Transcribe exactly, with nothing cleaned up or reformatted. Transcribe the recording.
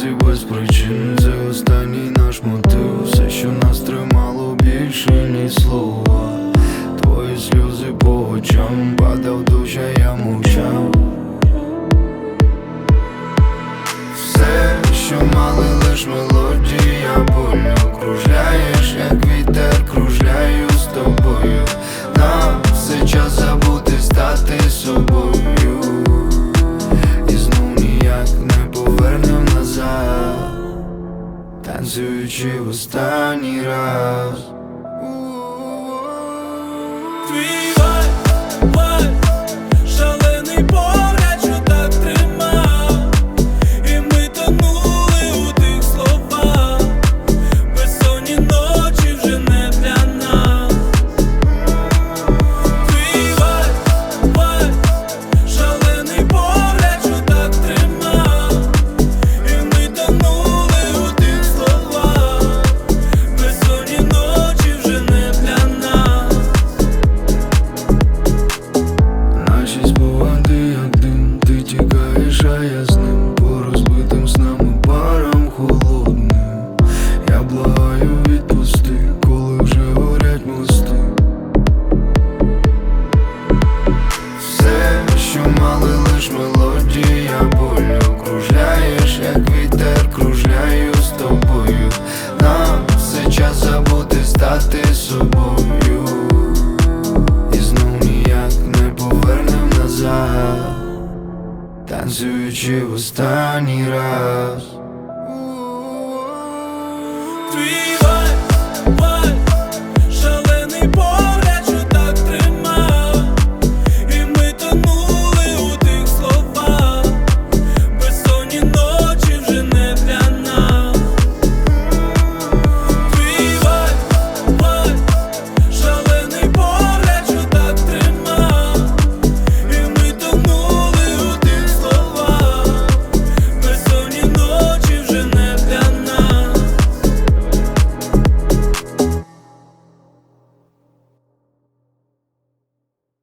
танці без причин, це останній наш мотив. Все, що нас тримало більше, ніж слова. Твої сльози по очам, падав дощ, а я мовчав. Все, що мали, лиш мелодія болю. Кружляєш, як вітер, кружляю з тобою. Нам все час забути, стати собою. І знов ніяк не повернем назад, танцюючи в останній раз. Твій вайб, вайб, шалений погляд, що так тримав. І ми тонули у тих словах. Безсонні ночі вже не для нас. Твій вайб, вайб, шалений погляд, що так тримав. І ми тонули у тих словах. Безсонні ночі вже не для нас. Наші спогади, як дим, ти тікаєш, а я з ним. По розбитим снами парам холодним. Я благаю, відпусти, коли вже горять мости. Все, що мали, лиш мелодія болю. Кружляєш, як вітер, кружляю з тобою. Нам все час забути, стати собою. І знов ніяк не повернем назад, танцюючи в останній раз. Твій вайб,